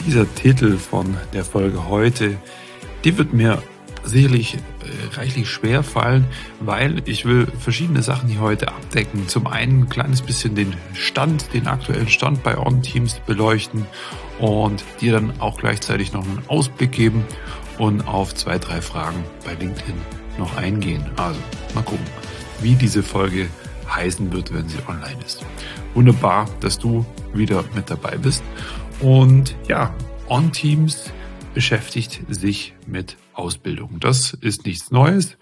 Dieser Titel von der Folge heute, die wird mir sicherlich reichlich schwer fallen, weil ich will verschiedene Sachen hier heute abdecken. Zum einen ein kleines bisschen den aktuellen Stand bei OnTeams beleuchten und dir dann auch gleichzeitig noch einen Ausblick geben und auf 2, 3 Fragen bei LinkedIn noch eingehen. Also mal gucken, wie diese Folge heißen wird, wenn sie online ist. Wunderbar, dass du wieder mit dabei bist. Und ja, OnTeams beschäftigt sich mit Ausbildung. Das ist nichts Neues,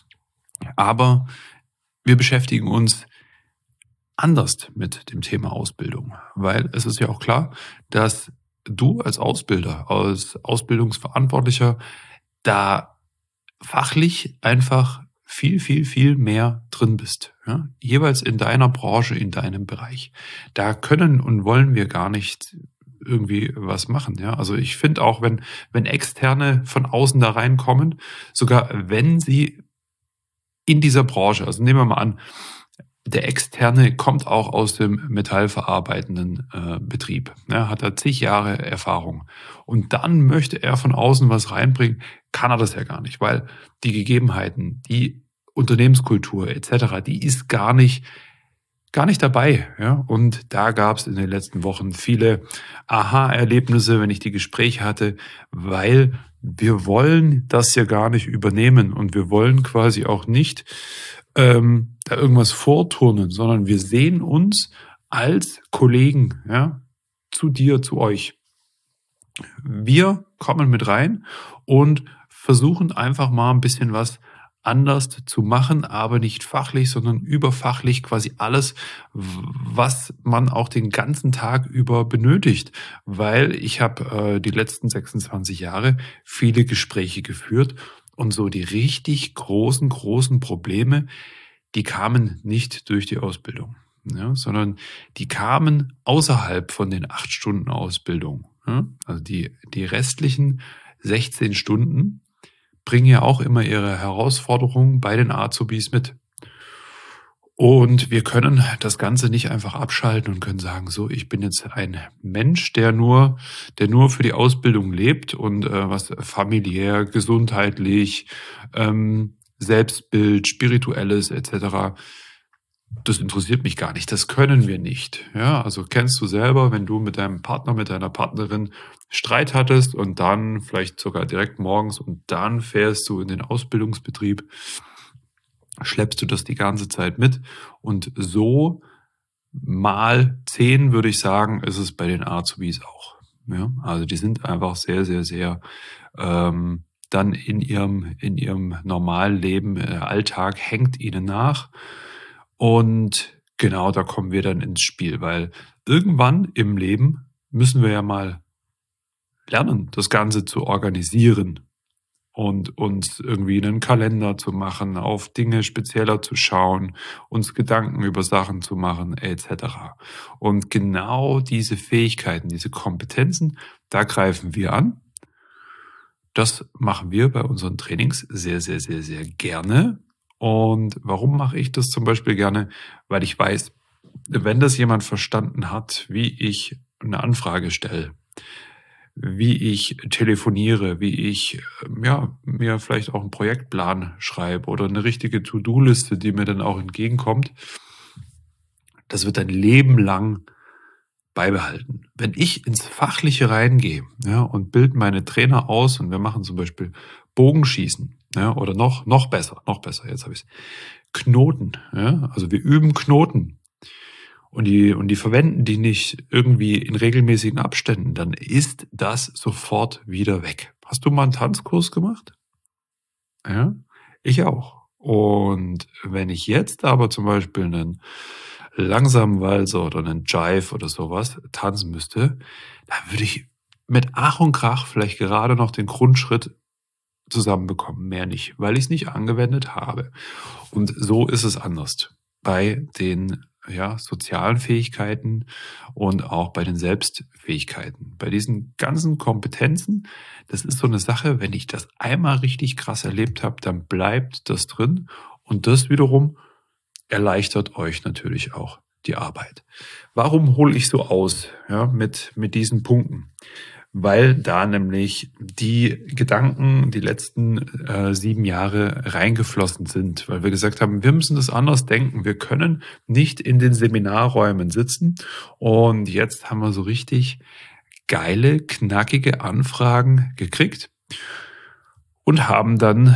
aber wir beschäftigen uns anders mit dem Thema Ausbildung, weil es ist ja auch klar, dass du als Ausbilder, als Ausbildungsverantwortlicher da fachlich einfach viel mehr drin bist. Ja? Jeweils in deiner Branche, in deinem Bereich. Da können und wollen wir gar nicht irgendwie was machen. Ja? Also ich finde auch, wenn Externe von außen da reinkommen, sogar wenn sie in dieser Branche, also nehmen wir mal an, der Externe kommt auch aus dem metallverarbeitenden Betrieb, ne, hat da zig Jahre Erfahrung. Und dann möchte er von außen was reinbringen, kann er das ja gar nicht, weil die Gegebenheiten, die Unternehmenskultur etc., die ist gar nicht dabei. Ja? Und da gab es in den letzten Wochen viele Aha-Erlebnisse, wenn ich die Gespräche hatte, weil wir wollen das ja gar nicht übernehmen und wir wollen quasi auch nicht da irgendwas vorturnen, sondern wir sehen uns als Kollegen, ja, zu dir, zu euch. Wir kommen mit rein und versuchen einfach mal ein bisschen was anders zu machen, aber nicht fachlich, sondern überfachlich, quasi alles, was man auch den ganzen Tag über benötigt. Weil ich habe die letzten 26 Jahre viele Gespräche geführt und so die richtig großen Probleme, die kamen nicht durch die Ausbildung, ja, sondern die kamen außerhalb von den 8 Stunden Ausbildung. Ja. Also die restlichen 16 Stunden bringen ja auch immer ihre Herausforderungen bei den Azubis mit. Und wir können das Ganze nicht einfach abschalten und können sagen, so, ich bin jetzt ein Mensch, der nur für die Ausbildung lebt und was familiär, gesundheitlich, Selbstbild, Spirituelles etc., das interessiert mich gar nicht, das können wir nicht. Ja, also kennst du selber, wenn du mit deinem Partner, mit deiner Partnerin Streit hattest und dann vielleicht sogar direkt morgens und dann fährst du in den Ausbildungsbetrieb, schleppst du das die ganze Zeit mit und so mal 10 würde ich sagen, ist es bei den Azubis auch. Ja, also die sind einfach sehr dann in ihrem normalen Leben, Alltag hängt ihnen nach. Und genau, da kommen wir dann ins Spiel, weil irgendwann im Leben müssen wir ja mal lernen, das Ganze zu organisieren und uns irgendwie einen Kalender zu machen, auf Dinge spezieller zu schauen, uns Gedanken über Sachen zu machen, etc. Und genau diese Fähigkeiten, diese Kompetenzen, da greifen wir an. Das machen wir bei unseren Trainings sehr gerne. Und warum mache ich das zum Beispiel gerne? Weil ich weiß, wenn das jemand verstanden hat, wie ich eine Anfrage stelle, wie ich telefoniere, wie ich mir vielleicht auch einen Projektplan schreibe oder eine richtige To-Do-Liste, die mir dann auch entgegenkommt, das wird ein Leben lang beibehalten. Wenn ich ins Fachliche reingehe, ja, und bilde meine Trainer aus und wir machen zum Beispiel Bogenschießen, ja, oder noch besser, jetzt habe ich es, Knoten, ja, also wir üben Knoten und die verwenden die nicht irgendwie in regelmäßigen Abständen, dann ist das sofort wieder weg. Hast du mal einen Tanzkurs gemacht? Ja, ich auch. Und wenn ich jetzt aber zum Beispiel einen langsamen Walzer oder einen Jive oder sowas tanzen müsste, dann würde ich mit Ach und Krach vielleicht gerade noch den Grundschritt zusammenbekommen, mehr nicht, weil ich es nicht angewendet habe. Und so ist es anders bei den sozialen Fähigkeiten und auch bei den Selbstfähigkeiten. Bei diesen ganzen Kompetenzen, das ist so eine Sache, wenn ich das einmal richtig krass erlebt habe, dann bleibt das drin und das wiederum erleichtert euch natürlich auch die Arbeit. Warum hole ich so aus, ja, mit diesen Punkten? weil da nämlich die Gedanken die letzten 7 Jahre reingeflossen sind, weil wir gesagt haben, wir müssen das anders denken. Wir können nicht in den Seminarräumen sitzen und jetzt haben wir so richtig geile, knackige Anfragen gekriegt und haben dann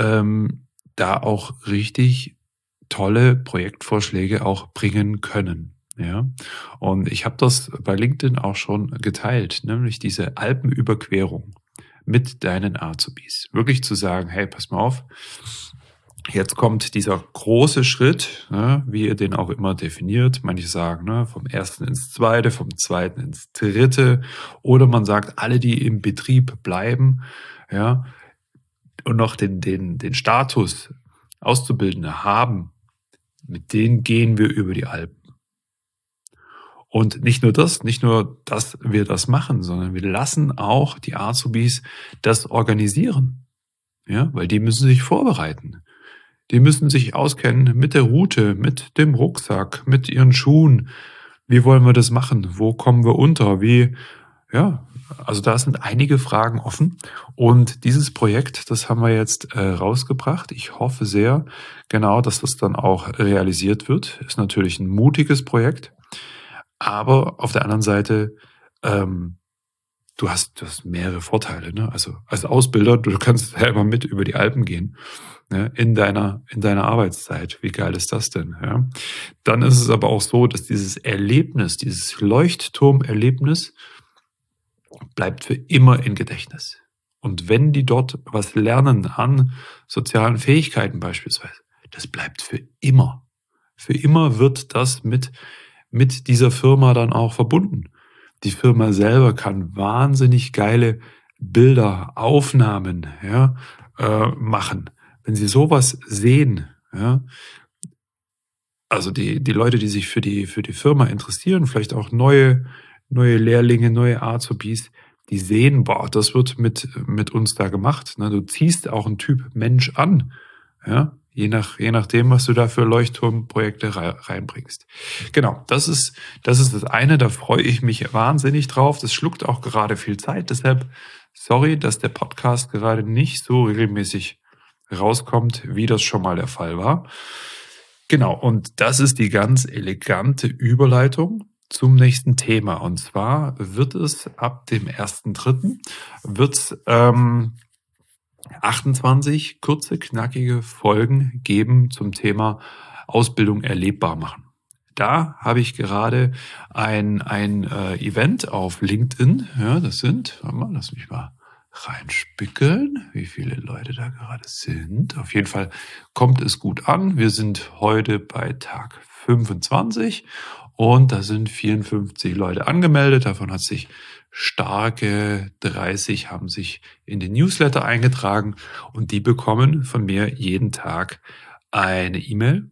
da auch richtig tolle Projektvorschläge auch bringen können. Ja, und ich habe das bei LinkedIn auch schon geteilt, nämlich diese Alpenüberquerung mit deinen Azubis. Wirklich zu sagen, hey, pass mal auf, jetzt kommt dieser große Schritt, ne, wie ihr den auch immer definiert. Manche sagen, ne, vom ersten ins zweite, vom zweiten ins dritte. Oder man sagt, alle, die im Betrieb bleiben, ja, und noch den Status Auszubildende haben, mit denen gehen wir über die Alpen. Und nicht nur, dass wir das machen, sondern wir lassen auch die Azubis das organisieren. Ja, weil die müssen sich vorbereiten. Die müssen sich auskennen mit der Route, mit dem Rucksack, mit ihren Schuhen. Wie wollen wir das machen? Wo kommen wir unter? Also da sind einige Fragen offen. Und dieses Projekt, das haben wir jetzt rausgebracht. Ich hoffe sehr, genau, dass das dann auch realisiert wird. Ist natürlich ein mutiges Projekt. Aber auf der anderen Seite, du hast mehrere Vorteile. Ne? Also als Ausbilder, du kannst selber mit über die Alpen gehen, ne? In deiner Arbeitszeit. Wie geil ist das denn? Ja? Dann ist es aber auch so, dass dieses Erlebnis, dieses Leuchtturmerlebnis bleibt für immer im Gedächtnis. Und wenn die dort was lernen an sozialen Fähigkeiten beispielsweise, das bleibt für immer. Für immer wird das mit dieser Firma dann auch verbunden. Die Firma selber kann wahnsinnig geile Bilder, Aufnahmen machen. Wenn sie sowas sehen, ja, also die Leute, die sich für die Firma interessieren, vielleicht auch neue Lehrlinge, neue Azubis, die sehen, boah, das wird mit uns da gemacht. Ne? Du ziehst auch einen Typ Mensch an, ja, je nachdem, was du da für Leuchtturmprojekte reinbringst. Genau, das ist das eine, da freue ich mich wahnsinnig drauf. Das schluckt auch gerade viel Zeit, deshalb sorry, dass der Podcast gerade nicht so regelmäßig rauskommt, wie das schon mal der Fall war. Genau, und das ist die ganz elegante Überleitung zum nächsten Thema. Und zwar wird es ab dem 1.3. 28 kurze, knackige Folgen geben zum Thema Ausbildung erlebbar machen. Da habe ich gerade ein Event auf LinkedIn. Ja, das sind, lass mich mal reinspickeln, wie viele Leute da gerade sind. Auf jeden Fall kommt es gut an. Wir sind heute bei Tag 25 und da sind 54 Leute angemeldet. Davon hat sich starke 30 haben sich in den Newsletter eingetragen und die bekommen von mir jeden Tag eine E-Mail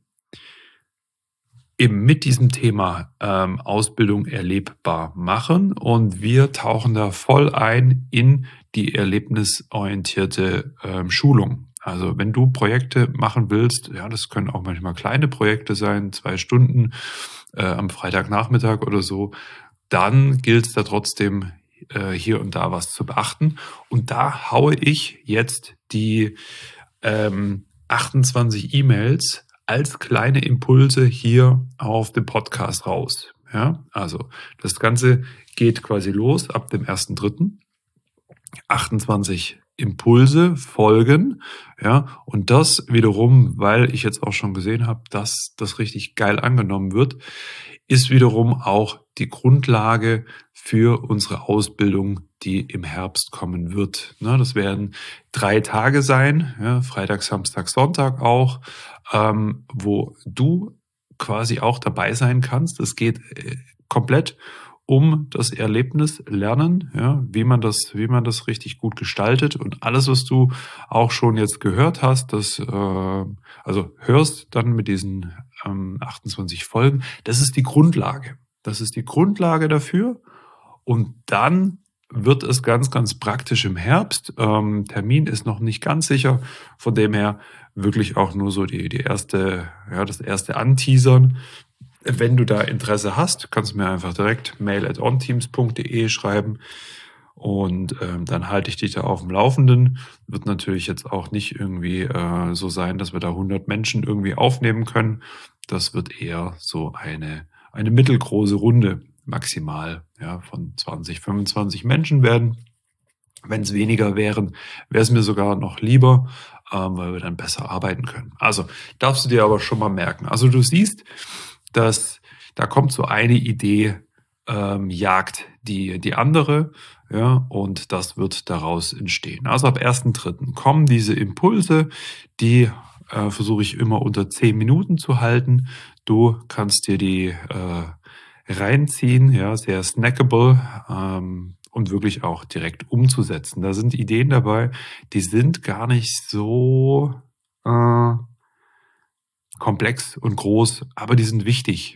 eben mit diesem Thema Ausbildung erlebbar machen und wir tauchen da voll ein in die erlebnisorientierte Schulung. Also wenn du Projekte machen willst, ja, das können auch manchmal kleine Projekte sein, 2 Stunden am Freitagnachmittag oder so, dann gilt es da trotzdem hier und da was zu beachten. Und da haue ich jetzt die 28 E-Mails als kleine Impulse hier auf dem Podcast raus. Ja, also das Ganze geht quasi los ab dem 1.3. 28 Impulse folgen, ja, und das wiederum, weil ich jetzt auch schon gesehen habe, dass das richtig geil angenommen wird, ist wiederum auch die Grundlage für unsere Ausbildung, die im Herbst kommen wird. Ne, das werden 3 Tage sein, ja, Freitag, Samstag, Sonntag auch, wo du quasi auch dabei sein kannst. Es geht komplett um das Erlebnis lernen, ja, wie man das richtig gut gestaltet und alles, was du auch schon jetzt gehört hast, also hörst dann mit diesen 28 Folgen, das ist die Grundlage. Das ist die Grundlage dafür und dann wird es ganz, ganz praktisch im Herbst. Termin ist noch nicht ganz sicher, von dem her wirklich auch nur so das erste Anteasern. Wenn du da Interesse hast, kannst du mir einfach direkt mail@onteams.de schreiben Und dann halte ich dich da auf dem Laufenden. Wird natürlich jetzt auch nicht irgendwie so sein, dass wir da 100 Menschen irgendwie aufnehmen können. Das wird eher so eine mittelgroße Runde maximal, ja, von 20, 25 Menschen werden. Wenn es weniger wären, wäre es mir sogar noch lieber, weil wir dann besser arbeiten können. Also darfst du dir aber schon mal merken. Also du siehst, dass da kommt so eine Idee, jagt die andere, ja, und das wird daraus entstehen. Also ab 1.3. kommen diese Impulse, die versuche ich immer unter 10 Minuten zu halten. Du kannst dir die reinziehen, ja, sehr snackable, und wirklich auch direkt umzusetzen. Da sind Ideen dabei, die sind gar nicht so äh, komplex und groß, aber die sind wichtig.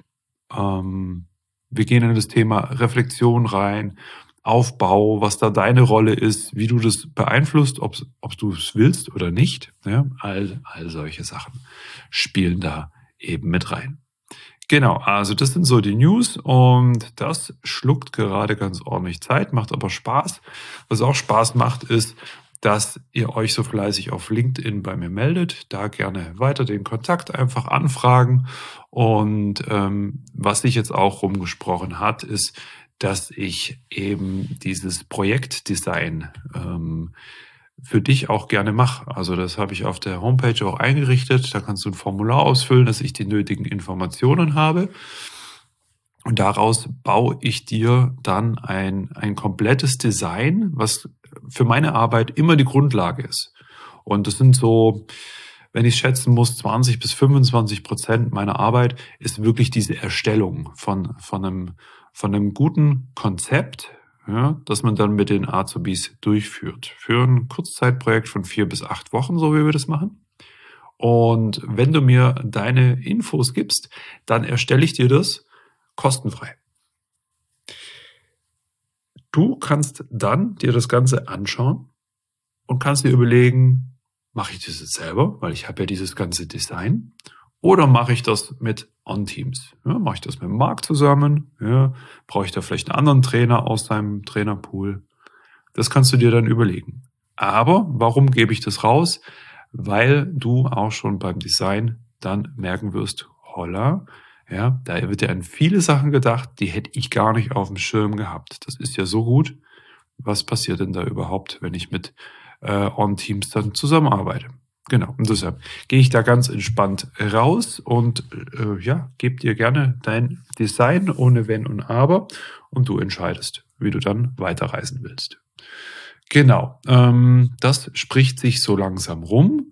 Wir gehen in das Thema Reflexion rein, Aufbau, was da deine Rolle ist, wie du das beeinflusst, ob du es willst oder nicht. Ja, all solche Sachen spielen da eben mit rein. Genau, also das sind so die News und das schluckt gerade ganz ordentlich Zeit, macht aber Spaß. Was auch Spaß macht, ist, dass ihr euch so fleißig auf LinkedIn bei mir meldet. Da gerne weiter den Kontakt einfach anfragen. Und was sich jetzt auch rumgesprochen hat, ist, dass ich eben dieses Projektdesign für dich auch gerne mache. Also das habe ich auf der Homepage auch eingerichtet. Da kannst du ein Formular ausfüllen, dass ich die nötigen Informationen habe. Und daraus baue ich dir dann ein komplettes Design, was für meine Arbeit immer die Grundlage ist. Und das sind so, wenn ich schätzen muss, 20-25% meiner Arbeit ist wirklich diese Erstellung von einem guten Konzept, ja, das man dann mit den Azubis durchführt. Für ein Kurzzeitprojekt von 4 bis 8 Wochen, so wie wir das machen. Und wenn du mir deine Infos gibst, dann erstelle ich dir das kostenfrei. Du kannst dann dir das Ganze anschauen und kannst dir überlegen, mache ich das jetzt selber, weil ich habe ja dieses ganze Design, oder mache ich das mit On-Teams? Ja, mache ich das mit Marc zusammen? Ja, brauche ich da vielleicht einen anderen Trainer aus seinem Trainerpool? Das kannst du dir dann überlegen. Aber warum gebe ich das raus? Weil du auch schon beim Design dann merken wirst, holla, ja, da wird ja an viele Sachen gedacht, die hätte ich gar nicht auf dem Schirm gehabt. Das ist ja so gut. Was passiert denn da überhaupt, wenn ich mit On-Teams dann zusammenarbeite? Genau, und deshalb gehe ich da ganz entspannt raus und ja, gebe dir gerne dein Design ohne Wenn und Aber und du entscheidest, wie du dann weiterreisen willst. Genau, das spricht sich so langsam rum.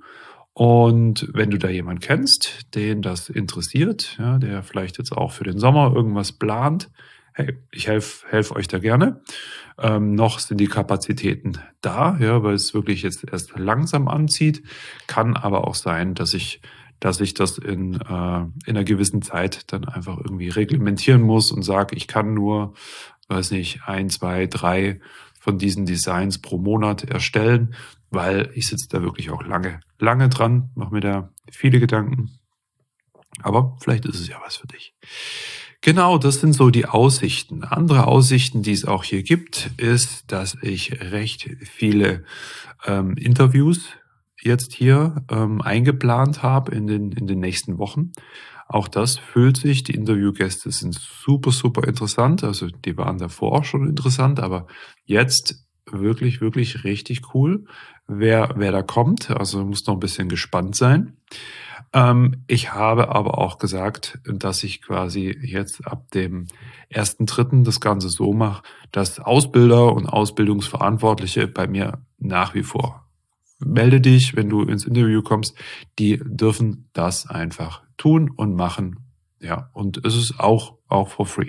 Und wenn du da jemanden kennst, den das interessiert, ja, der vielleicht jetzt auch für den Sommer irgendwas plant, hey, ich helf euch da gerne. Noch sind die Kapazitäten da, ja, weil es wirklich jetzt erst langsam anzieht. Kann aber auch sein, dass ich das in einer gewissen Zeit dann einfach irgendwie reglementieren muss und sage, ich kann nur, weiß nicht, 1, 2, 3 von diesen Designs pro Monat erstellen, weil ich sitze da wirklich auch lange dran, mache mir da viele Gedanken. Aber vielleicht ist es ja was für dich. Genau, das sind so die Aussichten. Andere Aussichten, die es auch hier gibt, ist, dass ich recht viele Interviews jetzt hier eingeplant habe in den nächsten Wochen. Auch das füllt sich. Die Interviewgäste sind super, super interessant. Also die waren davor auch schon interessant, aber jetzt wirklich, wirklich richtig cool, wer da kommt. Also muss noch ein bisschen gespannt sein. Ich habe aber auch gesagt, dass ich quasi jetzt ab dem 1.3. das Ganze so mache, dass Ausbilder und Ausbildungsverantwortliche bei mir nach wie vor, melde dich, wenn du ins Interview kommst, die dürfen das einfach tun und machen. Ja, und es ist auch for free.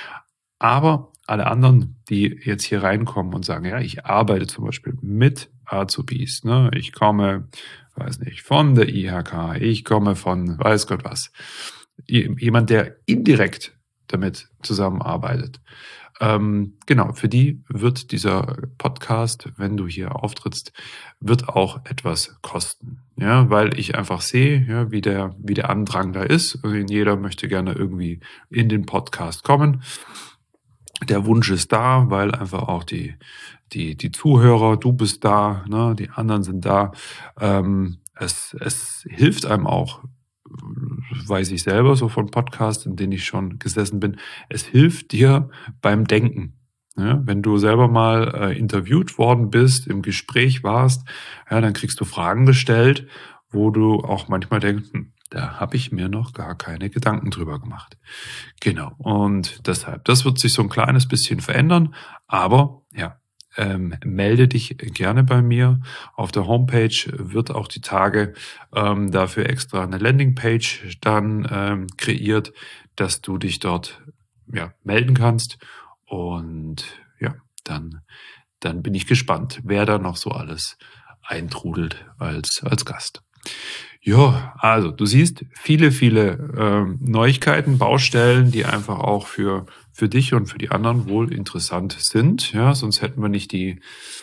Aber alle anderen, die jetzt hier reinkommen und sagen, ja, ich arbeite zum Beispiel mit Azubis, ne? Ich komme, weiß nicht, von der IHK, ich komme von weiß Gott was. Jemand, der indirekt damit zusammenarbeitet. Genau, für die wird dieser Podcast, wenn du hier auftrittst, wird auch etwas kosten. Ja, weil ich einfach sehe, ja, wie der Andrang da ist. Also jeder möchte gerne irgendwie in den Podcast kommen. Der Wunsch ist da, weil einfach auch die Zuhörer, du bist da, ne, die anderen sind da. Es hilft einem auch, weiß ich selber so von Podcasts, in denen ich schon gesessen bin. Es hilft dir beim Denken. Ja, wenn du selber mal interviewt worden bist, im Gespräch warst, ja, dann kriegst du Fragen gestellt, wo du auch manchmal denkst, da habe ich mir noch gar keine Gedanken drüber gemacht. Genau. Und deshalb, das wird sich so ein kleines bisschen verändern, aber ja, melde dich gerne bei mir. Auf der Homepage wird auch die Tage dafür extra eine Landingpage dann kreiert, dass du dich dort ja, melden kannst. Und ja, dann bin ich gespannt, wer da noch so alles eintrudelt als Gast. Ja, also du siehst viele Neuigkeiten, Baustellen, die einfach auch für dich und für die anderen wohl interessant sind. Ja, sonst hätten wir nicht die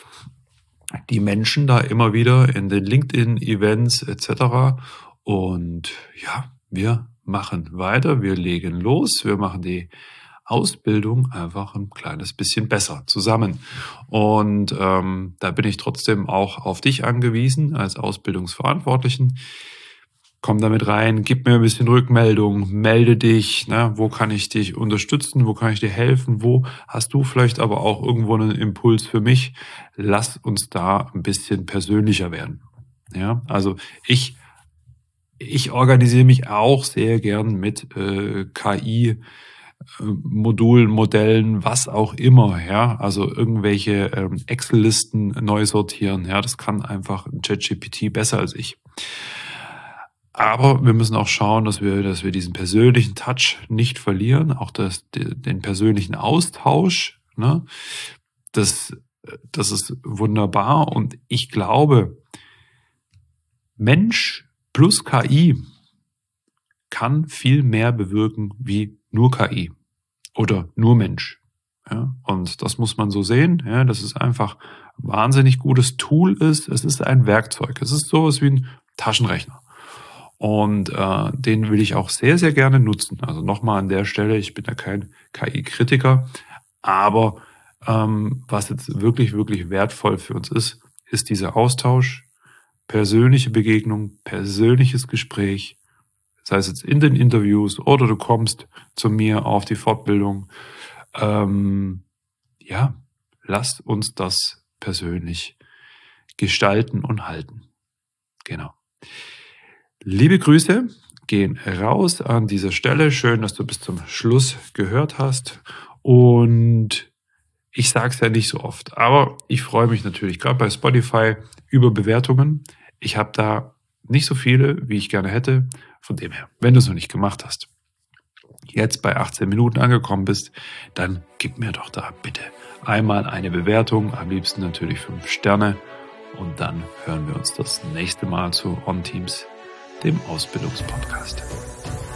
Menschen da immer wieder in den LinkedIn-Events etc. Und ja, wir machen weiter, wir legen los, wir machen die Ausbildung einfach ein kleines bisschen besser zusammen. Und da bin ich trotzdem auch auf dich angewiesen als Ausbildungsverantwortlichen. Komm damit rein, gib mir ein bisschen Rückmeldung, melde dich, ne, wo kann ich dich unterstützen, wo kann ich dir helfen, wo hast du vielleicht aber auch irgendwo einen Impuls für mich. Lass uns da ein bisschen persönlicher werden. Ja, also ich organisiere mich auch sehr gern mit KI, Modulen, Modellen, was auch immer, ja, also irgendwelche Excel-Listen neu sortieren, ja, das kann einfach ein ChatGPT besser als ich. Aber wir müssen auch schauen, dass wir diesen persönlichen Touch nicht verlieren, auch den persönlichen Austausch, ne, das ist wunderbar und ich glaube, Mensch plus KI kann viel mehr bewirken wie nur KI oder nur Mensch. Ja, und das muss man so sehen, ja, dass es einfach ein wahnsinnig gutes Tool ist. Es ist ein Werkzeug. Es ist sowas wie ein Taschenrechner. Und den will ich auch sehr, sehr gerne nutzen. Also nochmal an der Stelle, ich bin ja kein KI-Kritiker, aber was jetzt wirklich, wirklich wertvoll für uns ist dieser Austausch, persönliche Begegnung, persönliches Gespräch, sei es jetzt in den Interviews oder du kommst zu mir auf die Fortbildung. Ja, lasst uns das persönlich gestalten und halten. Genau. Liebe Grüße gehen raus an dieser Stelle. Schön, dass du bis zum Schluss gehört hast. Und ich sage es ja nicht so oft, aber ich freue mich natürlich gerade bei Spotify über Bewertungen. Ich habe da nicht so viele, wie ich gerne hätte. Von dem her, wenn du es noch nicht gemacht hast, jetzt bei 18 Minuten angekommen bist, dann gib mir doch da bitte einmal eine Bewertung, am liebsten natürlich 5 Sterne. Und dann hören wir uns das nächste Mal zu On Teams, dem Ausbildungspodcast.